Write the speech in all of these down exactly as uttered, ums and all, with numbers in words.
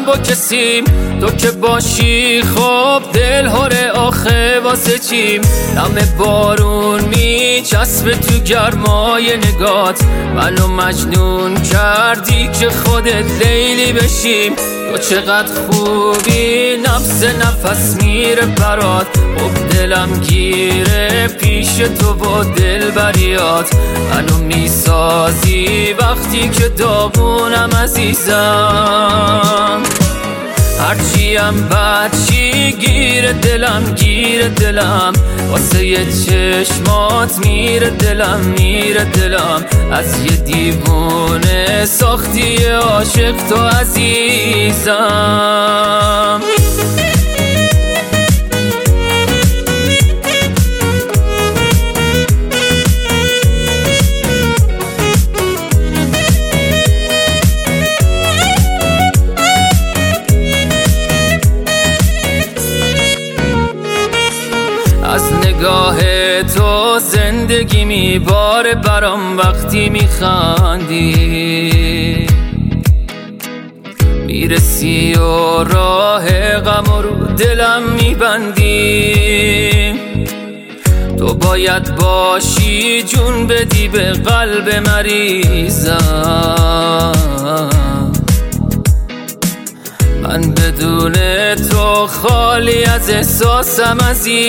با کسیم، تو که باشی خب دل هره آخه واسه چیم. نم بارون میچسبه تو گرمای نگات، منو مجنون کردی که خودت لیلی بشیم. تو چقدر خوبی نفس نفس میره برات، خب دلم گیره پیش تو با دل بریات. منو میسازی وقتی که داغونم عزیزم، هرچیم بچی گیر دلم گیر دلم، واسه یه چشمات میره دلم میره دلم. از یه دیوونه ساختی عاشق تو عزیزم. از نگاه تو زندگی میباره برام، وقتی میخندی میرسی و راه غم رو دلم میبندی. تو باید باشی جون بدی به قلب مریضم، من بدون تو خالی از احساسم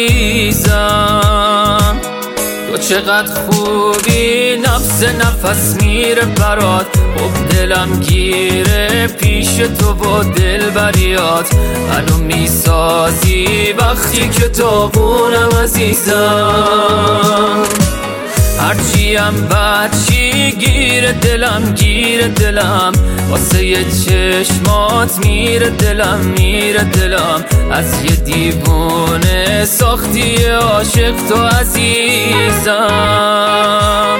عزیزم. تو چقدر خوبی نفس نفس میره برات، خب دلم گیره پیش تو با دل بریات. منو میسازی وقتی که داغونم عزیزم، هرچیم بچی گیر دلم گیر دلم، واسه یه چشمات میره دلم میره دلم. از یه دیوونه ساختی عاشق تو عزیزم.